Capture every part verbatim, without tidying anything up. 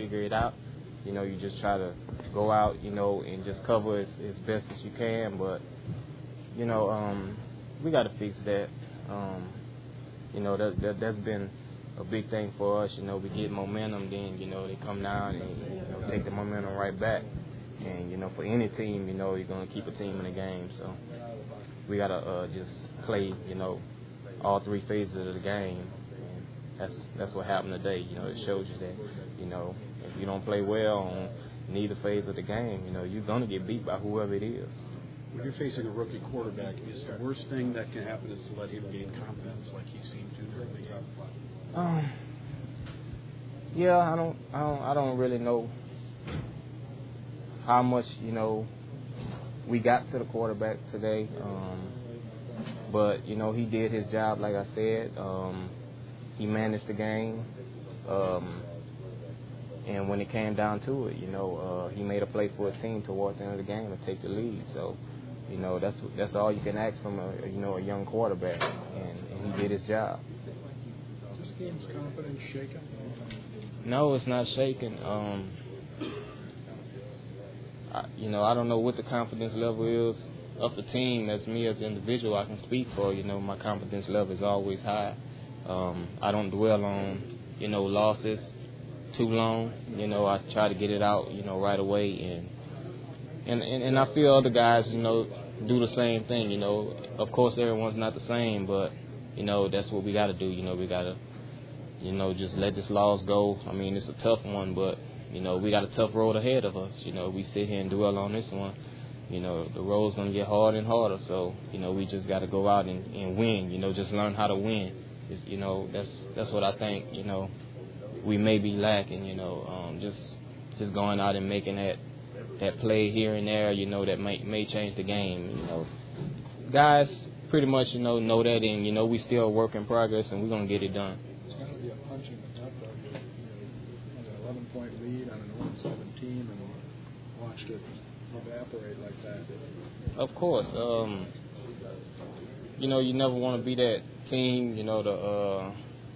figure it out. You know, you just try to go out, you know, and just cover as, as best as you can. But, you know, um, we got to fix that. Um, you know, that, that, that's been a big thing for us. You know, we get momentum, then, you know, they come down and, you know, take the momentum right back. And, you know, for any team, you know, you're going to keep a team in the game. So we got to uh, just play, you know, all three phases of the game. And that's that's what happened today. You know, it shows you that, you know, if you don't play well on neither phase of the game, you know, you're going to get beat by whoever it is. When you're facing a rookie quarterback, is the worst thing that can happen is to let him gain confidence like he seemed to during the game? Um, yeah, I don't, I don't, I don't really know how much, you know, we got to the quarterback today. Um, but, you know, he did his job, like I said. Um, he managed the game. Um, and when it came down to it, you know, uh, he made a play for his team towards the end of the game and take the lead. So, you know, that's that's all you can ask from a, you know, a young quarterback. And, and he did his job. Is this game's confidence shaken? No, it's not shaken. Um, I, you know, I don't know what the confidence level is of the team. As me as an individual, I can speak for. You know, my confidence level is always high. Um, I don't dwell on, you know, losses too long. You know, I try to get it out, you know, right away. And and, and, and I feel other guys, you know, do the same thing. You know, of course, everyone's not the same, but, you know, that's what we got to do. You know, we got to, you know, just let this loss go. I mean, it's a tough one, but, you know, we got a tough road ahead of us. You know, we sit here and dwell on this one. You know, the road's going to get harder and harder. So, you know, we just got to go out and, and win, you know, just learn how to win. It's, you know, that's that's what I think, you know, we may be lacking, you know, um, just just going out and making that that play here and there, you know, that may may change the game. You know, guys pretty much, you know, know that, and, you know, we still a work in progress, and we're going to get it done. It's going to be a punch in the gut, though. You had an eleven-point lead on an oh and seven team and watched it evaporate like that. Of course. Um, you know, you never want to be that team, you know, the uh,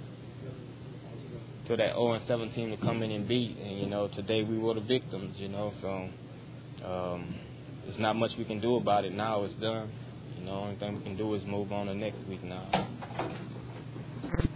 to that oh and seven team to come in and beat. And, you know, today we were the victims, you know, so um, there's not much we can do about it now. It's done. You know, the only thing we can do is move on to next week now.